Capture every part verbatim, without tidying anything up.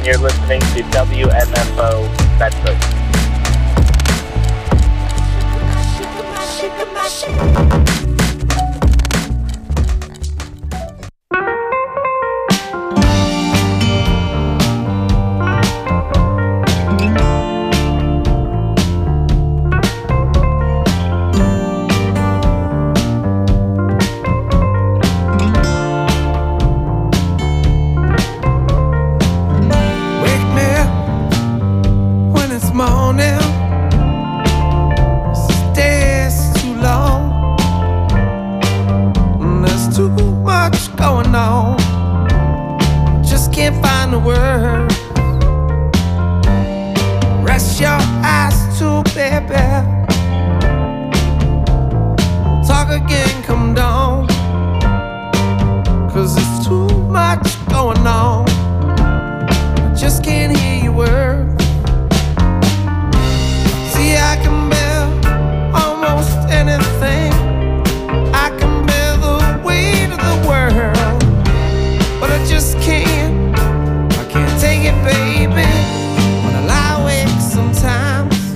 you're listening to W M F O Bedford. Take it, baby. When I lie awake sometimes,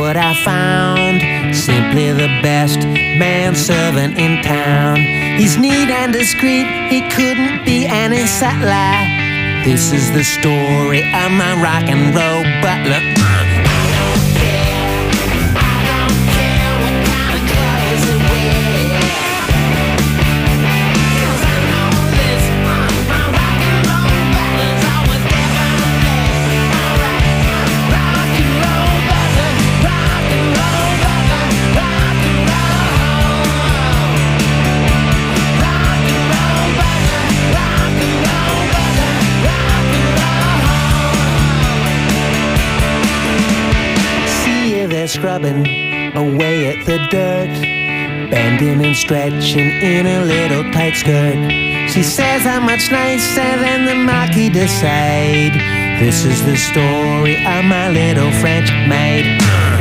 what I found. Simply the best manservant in town. He's neat and discreet, he couldn't be any subtler. This is the story of my rock and roll butler. Scrubbing away at the dirt, bending and stretching in a little tight skirt. She says how much nicer than the Marquis de Sade. This is the story of my little French maid.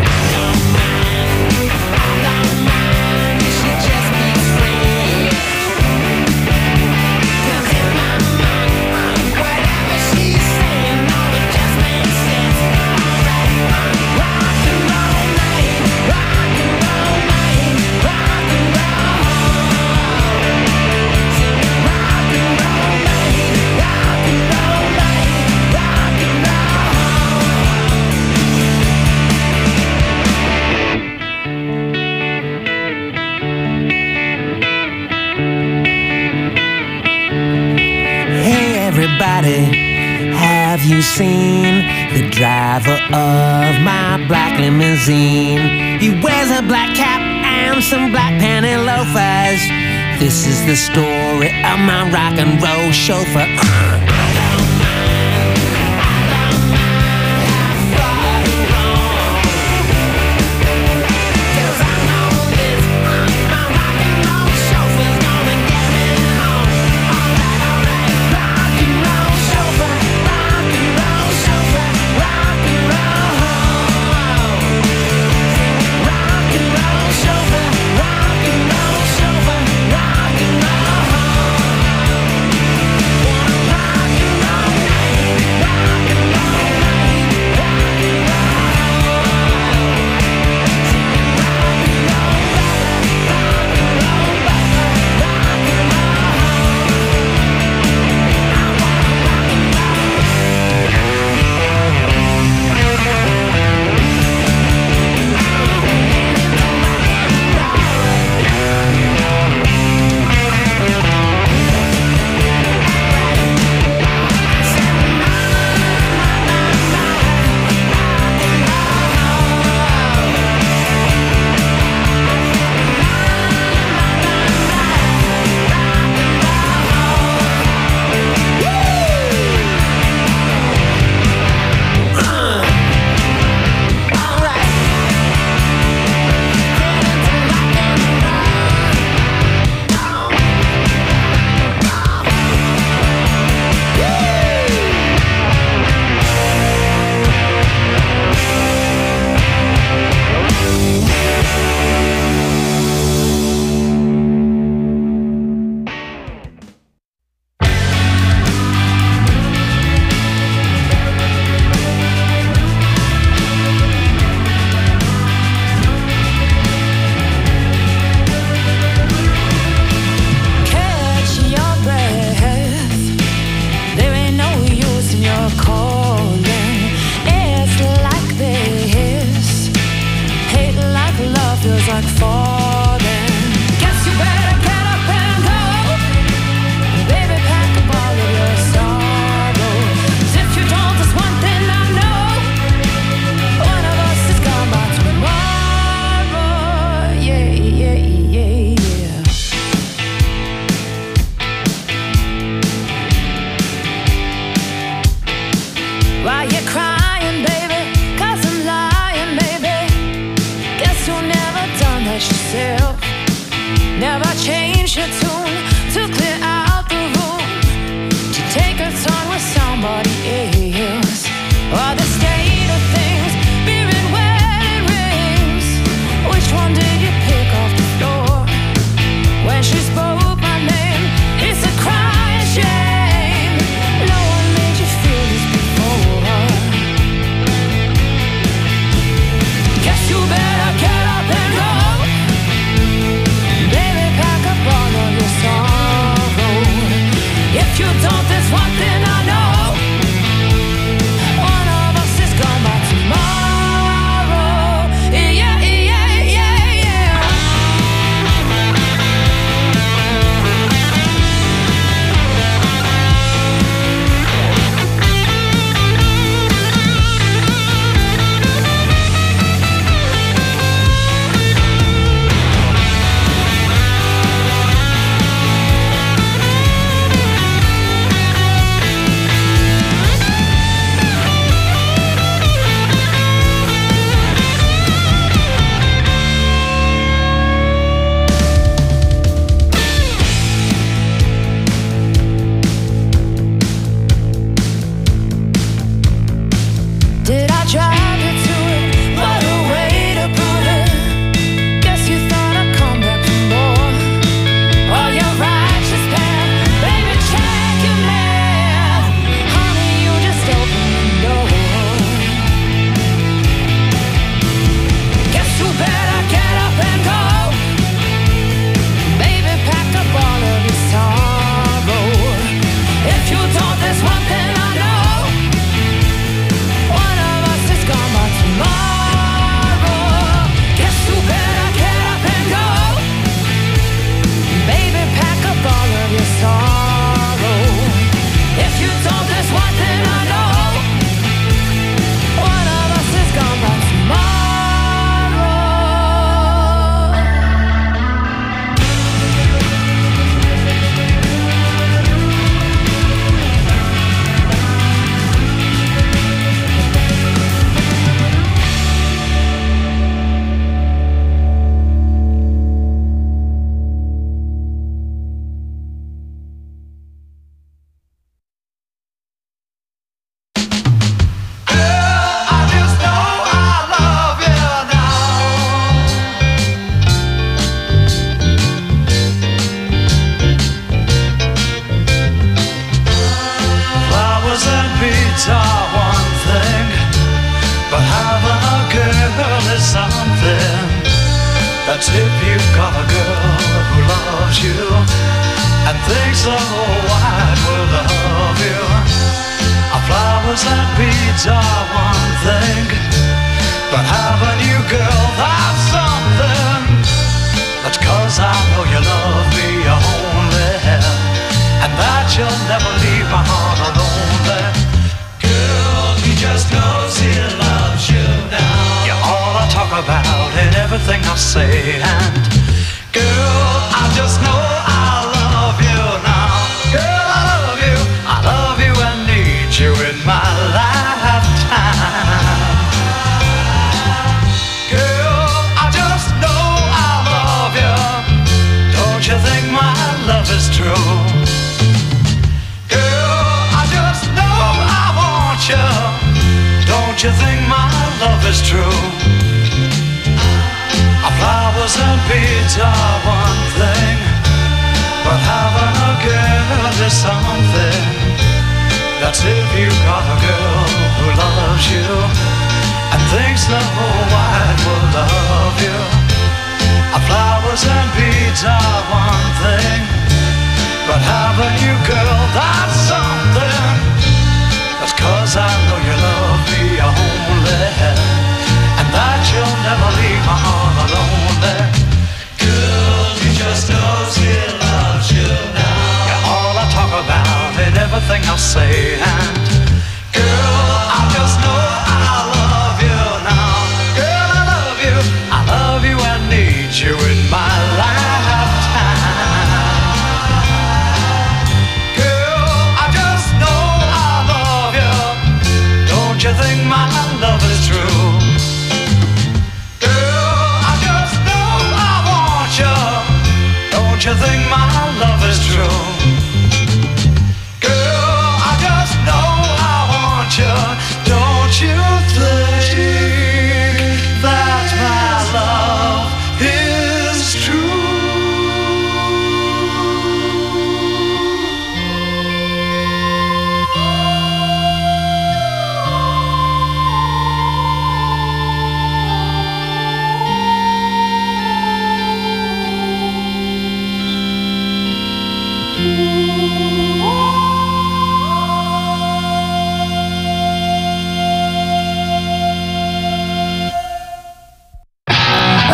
Have you seen the driver of my black limousine? He wears a black cap and some black panty loafers. This is the story of my rock and roll chauffeur. Guess you better get up and go. Baby, pack up all of your sorrow. If you don't, there's one thing I know. One of us is gone by tomorrow. Yeah, yeah, yeah, yeah. Did I drive you to it? What a way to prove it. Guess you thought I'd come back for more. Oh, you're righteous, Pam. Baby, check your math. Honey, you just opened the door. Guess you better get up and go. Baby, pack up all of your sorrow. If you don't, there's one thing I know. One of us is gone by tomorrow. Guess you better get up and go. Baby, pack up all of your sorrow. If you don't, there's one thing I know. One of us is gone by tomorrow. Flowers and beads are one thing, but having a girl is something. That's if you've got a girl who loves you and thinks the whole wide world of you. Uh, Flowers and beads are one thing, but having you, girl, that's something. That's 'cause I know you love me only, and that you'll never leave my heart alone there. Girl, he just knows he loves you now. You're all I talk about in everything I say, and girl, I just know I love you now. Girl, I love you, I love you and need you in my lifetime. Girl, I just know I love you. Don't you think my love is true? Girl, I just know I want you. Don't you think my love is true? Our flowers and beads are one thing, but having a girl is something. That's if you got a girl who loves you and thinks the whole wide world of you. Our flowers and beads are one thing, but having you, girl, that's something. That's 'cause I know you love me only, and that you'll never leave my heart alone there. Girl, he just knows he loves you now. You're all I talk about in everything I say, and girl, I just know I love you now. Girl, I love you, I love you and need you in my lifetime. Girl, I just know I love you. Don't you think my love is true? Girl, I just know I want you. Don't you think my love is true? Girl, I just know I want you. Don't you think that my love is true?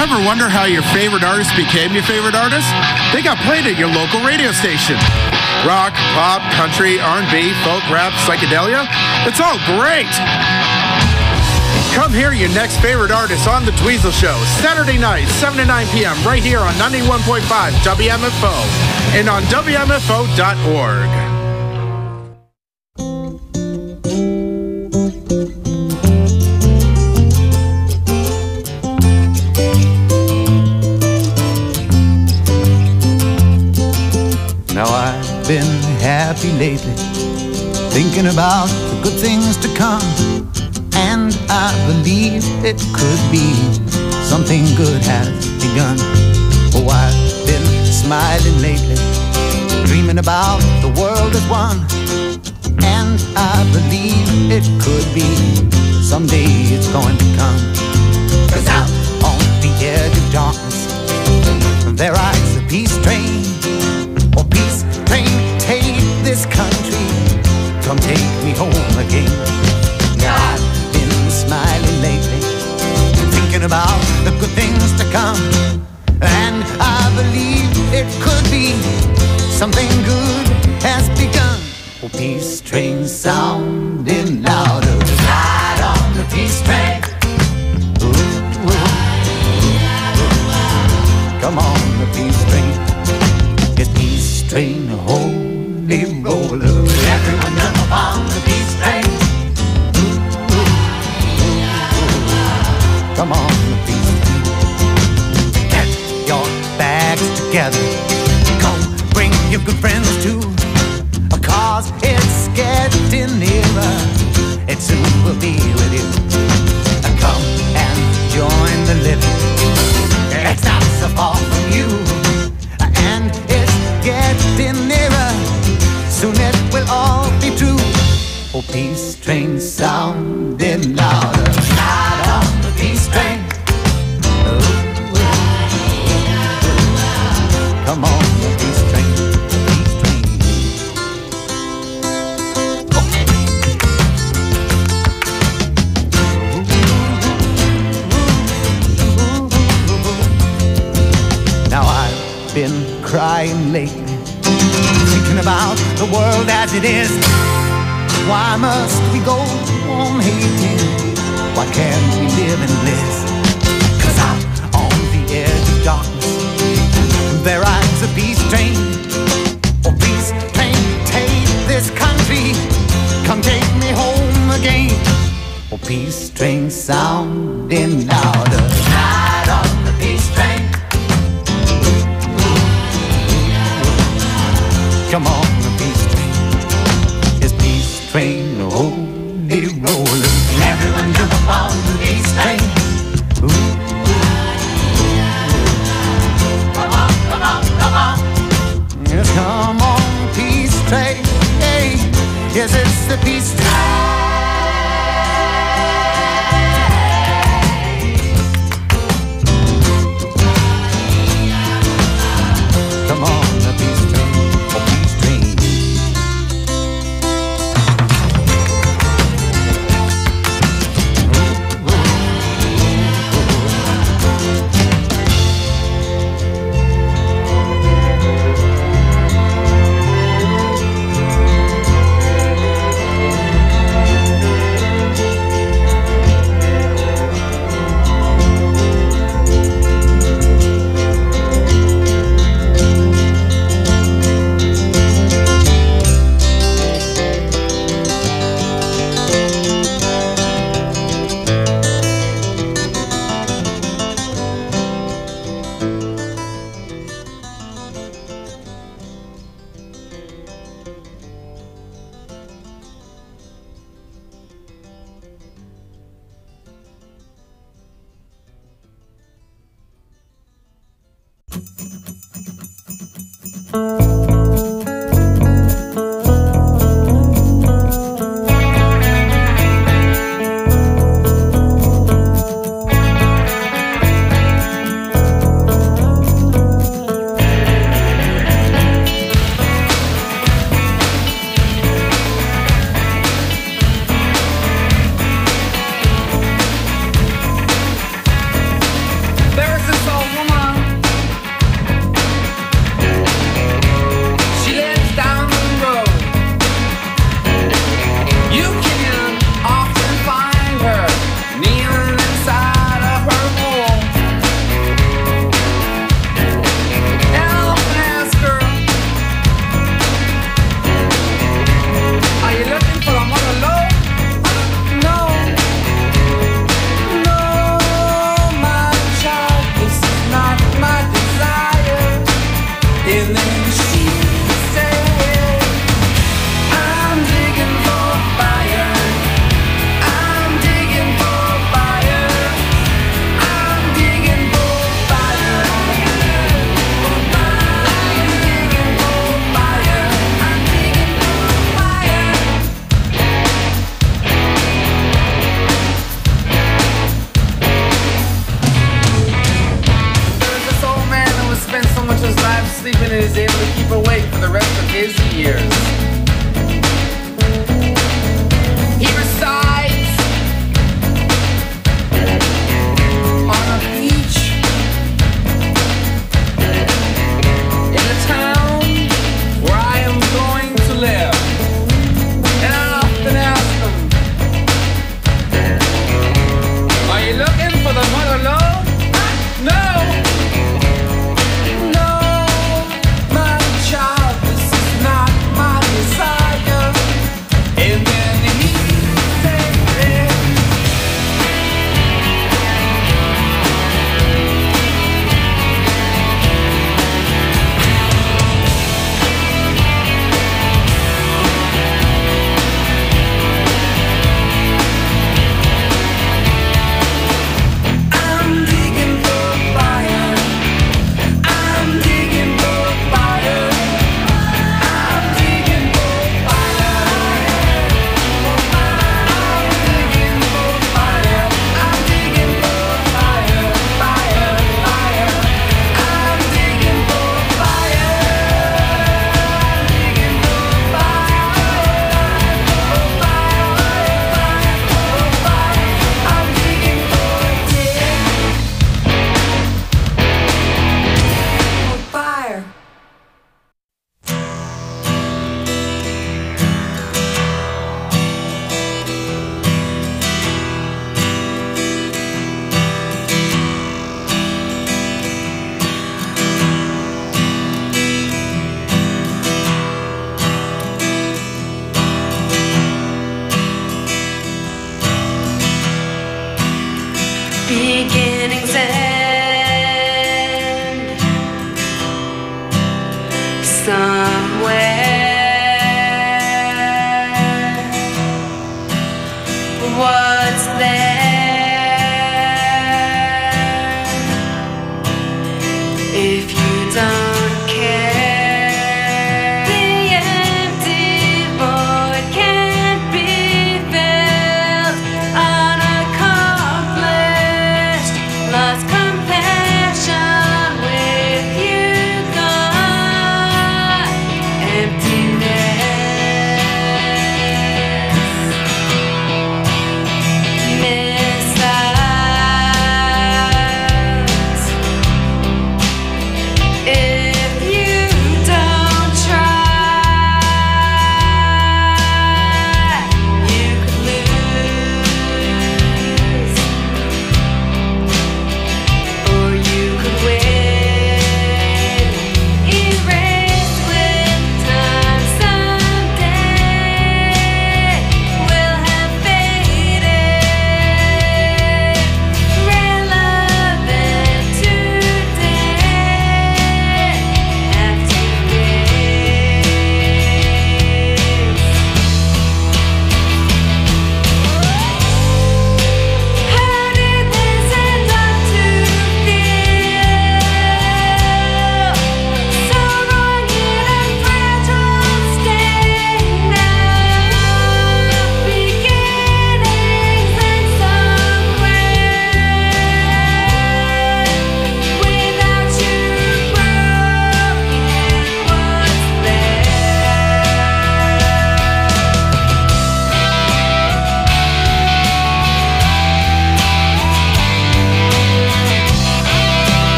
Ever wonder how your favorite artist became your favorite artist? They got played at your local radio station. Rock, pop, country, R and B, folk, rap, psychedelia. It's all great. Come hear your next favorite artist on The Dweezil Show, Saturday night, seven to nine p.m. right here on ninety-one point five W M F O and on W M F O dot org. Now I've been happy lately, thinking about the good things to come, and I believe it could be something good has begun. Oh, I've been smiling lately, dreaming about the world as one, and I believe it could be someday it's going to come. 'Cause out on the edge of darkness there rides the peace train. Oh, peace train, take this country, come take me home again. Now I've been smiling lately, thinking about the good things to come, and I believe it could be something good has begun. Oh, peace train sounding louder, ride on the peace train. Ooh, ooh, ooh. Come on, the peace train. It's peace train, holy roller. Everyone jump upon the peace train. Ooh, ooh, ooh, ooh. Come on, the peace train. Get your bags together. Come, bring your good friends too. 'Cause it's getting nearer. It soon will be with you. Come and join the living. It's not so far from you. And it's getting nearer. Soon it will all be true. Oh, peace train sounding louder. Ride on the peace train. Ooh, ooh, ooh. Come on, the peace train. Peace train. Oh. Now I've been crying lately, thinking about the world as it is. Why must we go on hating? Why can't we live in bliss? 'Cause out on the edge of darkness there rides a peace train. Oh, peace train, take this country, come take me home again. Oh, peace train sounding louder, ride on the peace train. Come on, the peace train. It's peace train, holy roller. Everyone jump upon the peace train. sleeping and is able to keep awake for the rest of his years. He resides on a beach in a town where I am going to live. And I often ask them, are you looking for the mother lode? No! No, my child, this is not my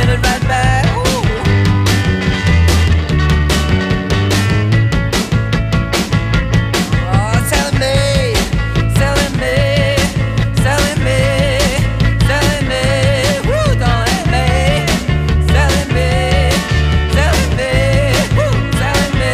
it right back. Ooh. Oh, telling me, selling me, selling me, selling me. Woo, don't let me, selling me, selling me, woo, selling me.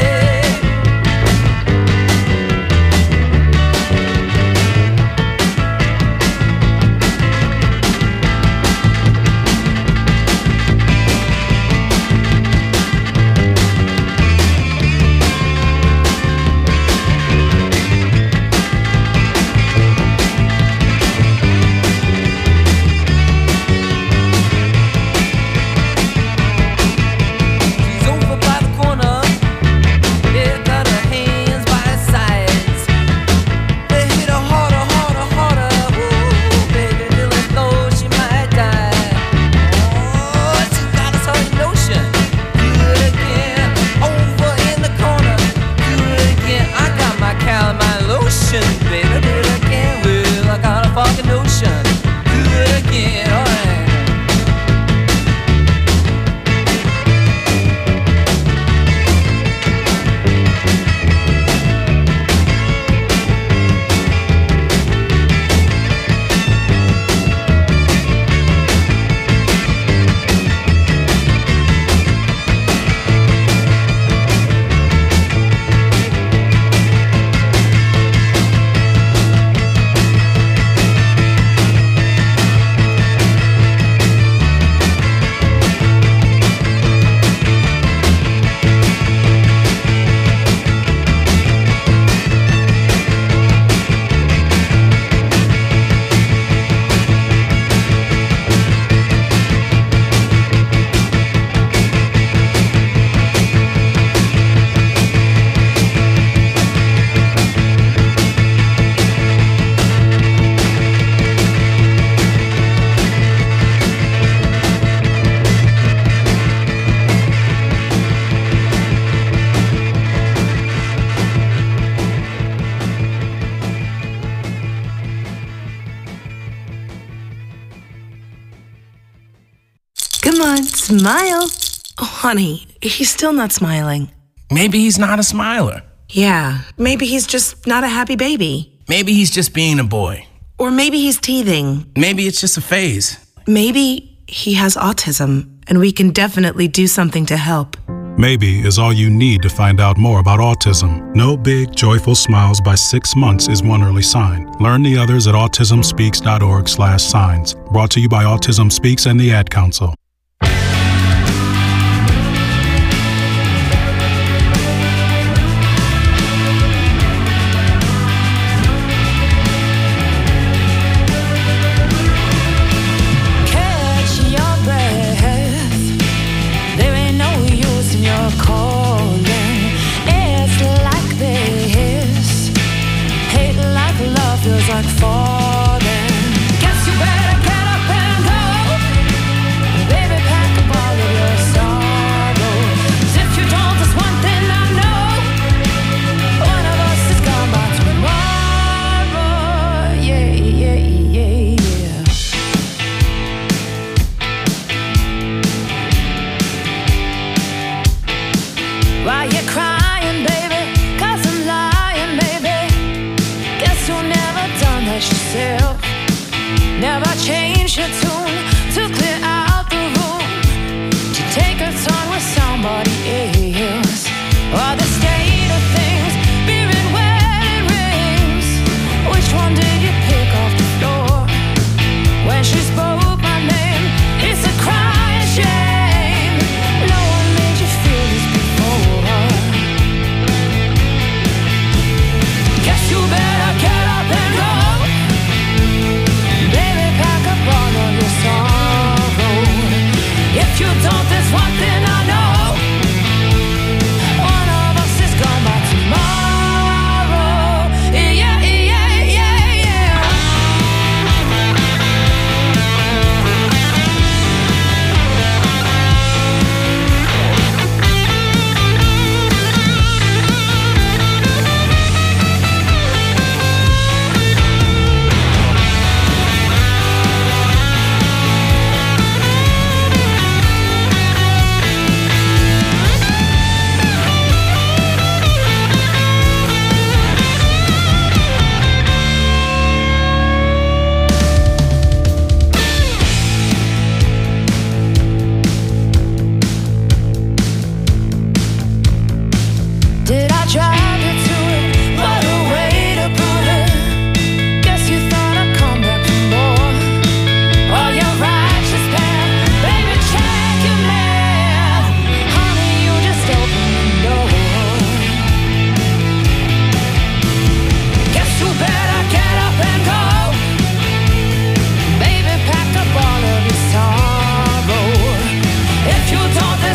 She's over by the corner. Yeah, got her hands by her sides. They hit her harder, harder, harder. Ooh, baby, till as though she might die. Oh, she's got a solid notion. Do it again. Over in the corner. Do it again. I got my calamine lotion, baby. Do it again. Well, I got a fucking notion. Do it again. All right. Come on, smile. Oh, honey, he's still not smiling. Maybe he's not a smiler. Yeah, maybe he's just not a happy baby. Maybe he's just being a boy. Or maybe he's teething. Maybe it's just a phase. Maybe he has autism, and we can definitely do something to help. Maybe is all you need to find out more about autism. No big, joyful smiles by six months is one early sign. Learn the others at autism speaks dot org slash signs. Brought to you by Autism Speaks and the Ad Council. Like falling. Guess you better get up and go.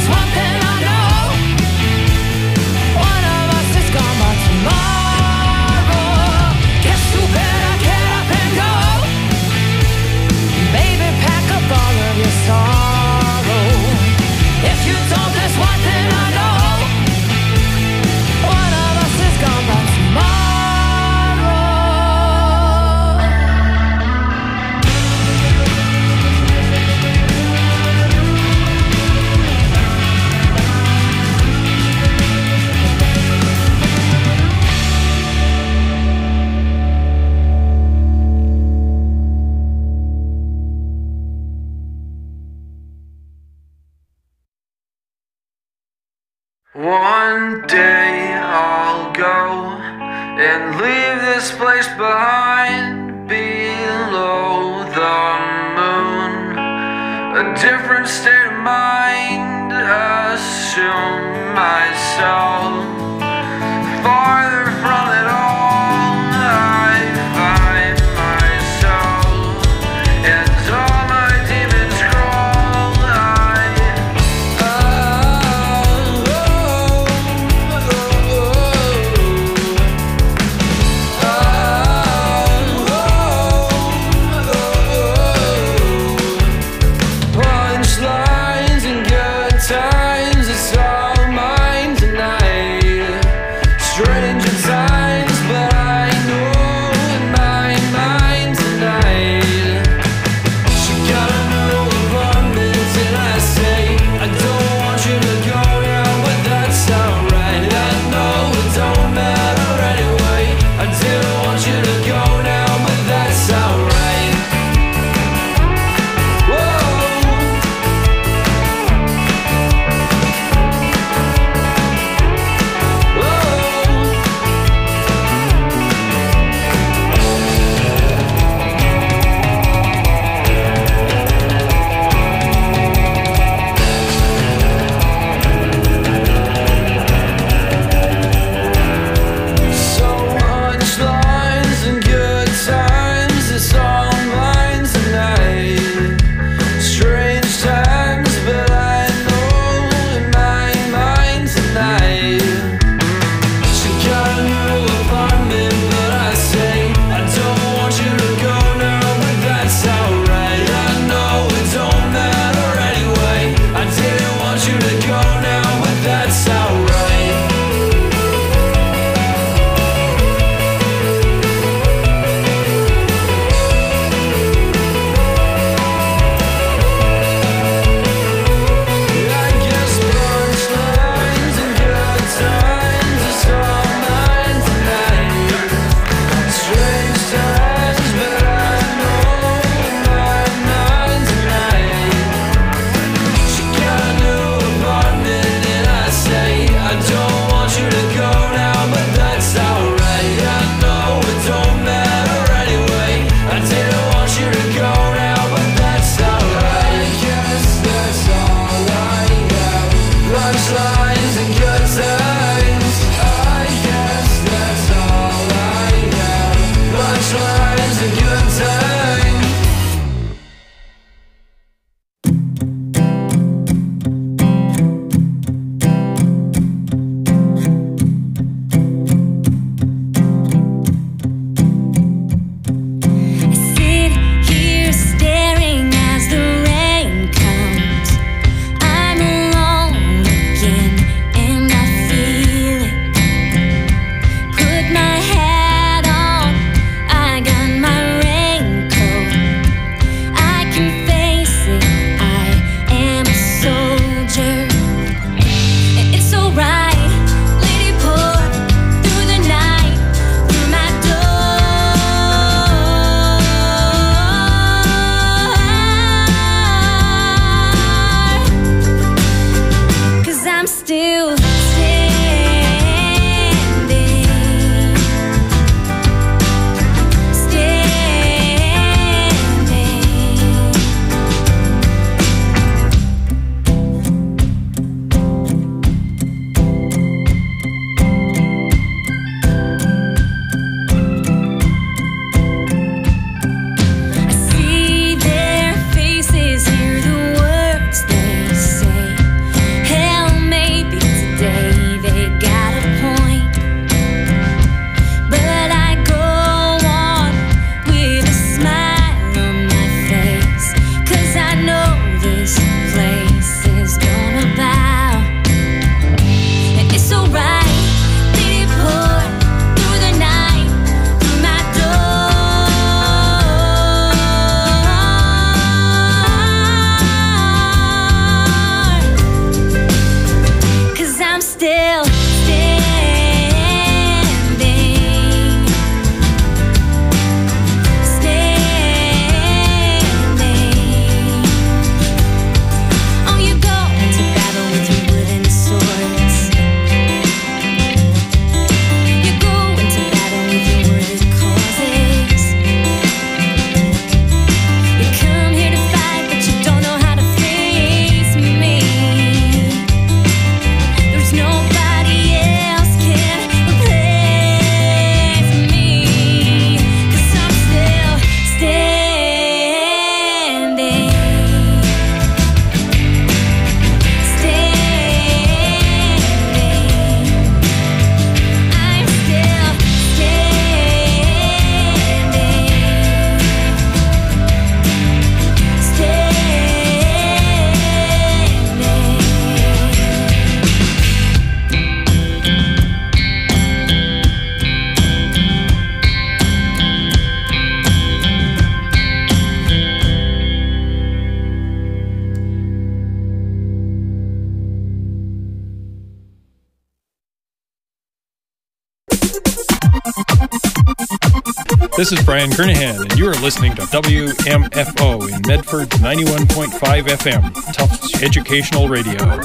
one thing I know. One of us is gone by tomorrow. Guess you better get up and go. Baby, pack up all of your sorrow. If you don't, there's one thing I know. One of us is gone by tomorrow. One day I'll go and leave this place behind, below the moon. A different state of mind, assume myself farther from it all. I find myself and all my demons crawl. I punchlines and girls. This is Brian Kernahan, and you are listening to W M F O in Medford ninety-one point five F M, Tufts Educational Radio.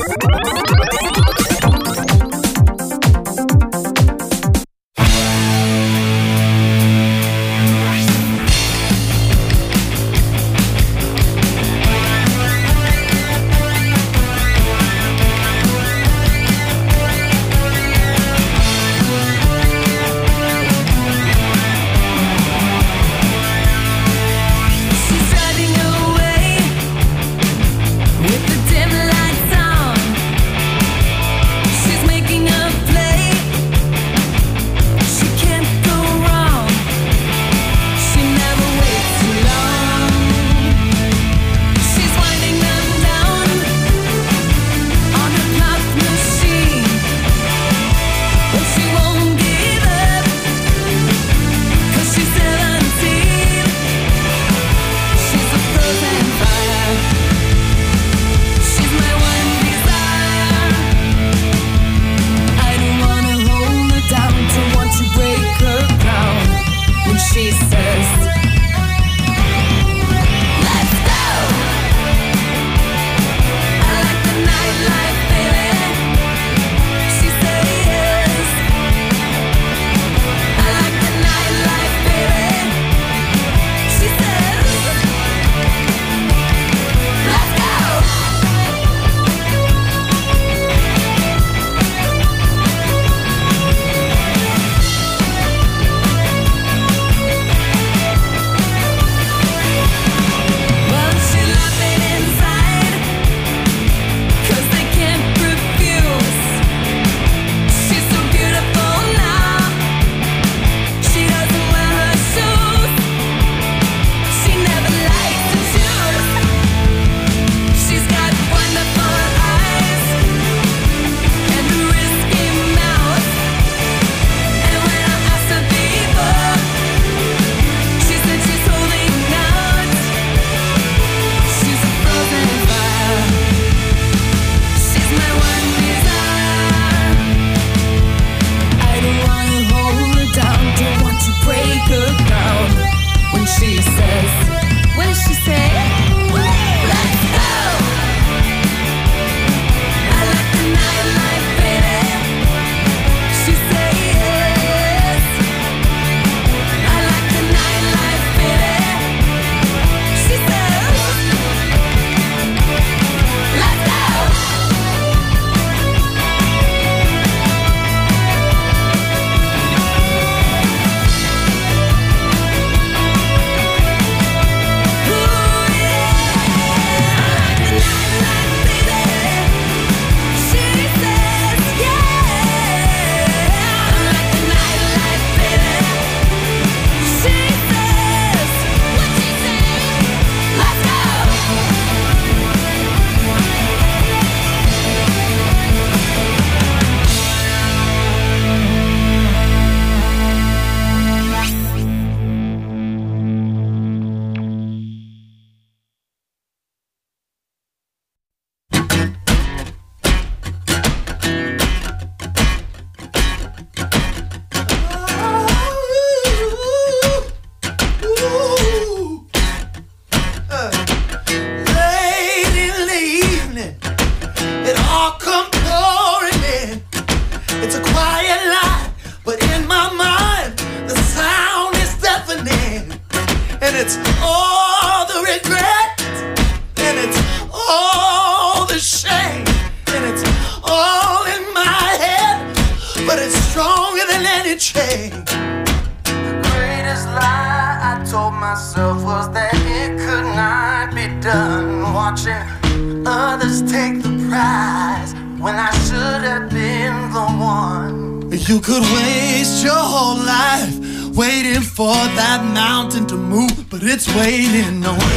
You could waste your whole life waiting for that mountain to move, but it's waiting on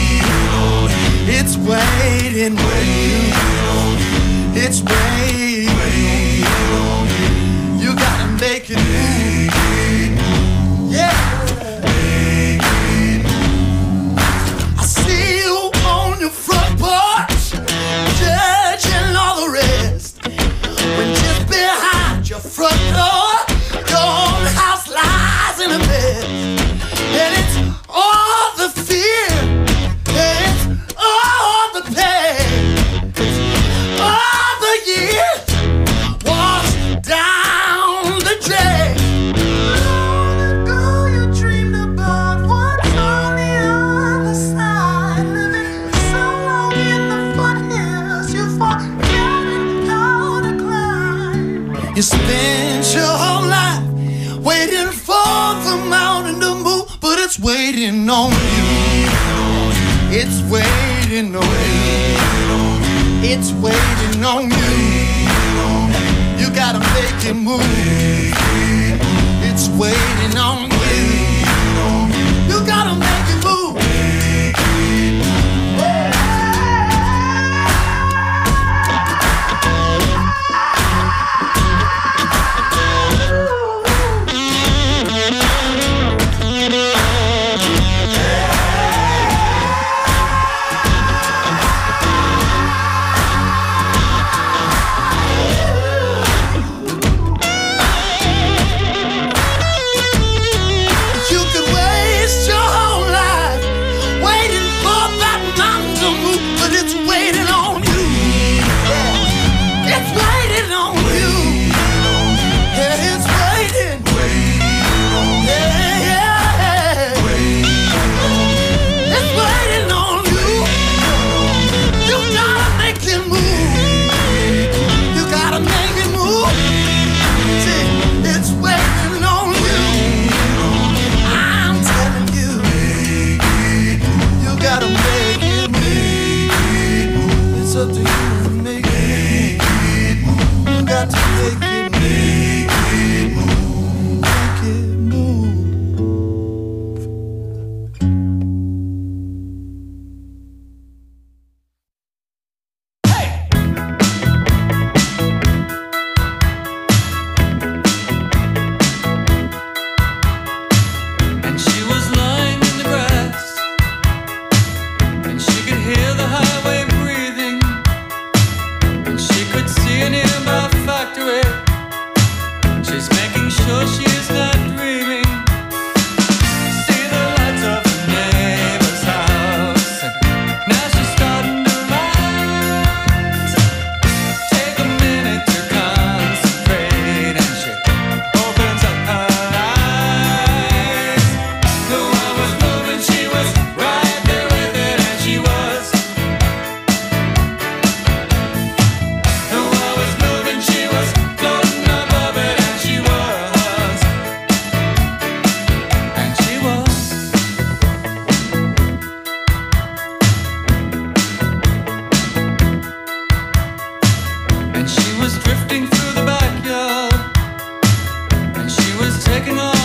you. It's waiting on you. It's waiting on you. You gotta make it move. Yeah. I see you on your front porch, judging all the rest. When just behind your front door, your own house lies in a mess. You spend your whole life waiting for the mountain to move, but it's waiting on you. It's waiting on you. It's waiting on you. You gotta make it move. It's waiting on you. You gotta make it move. Taking off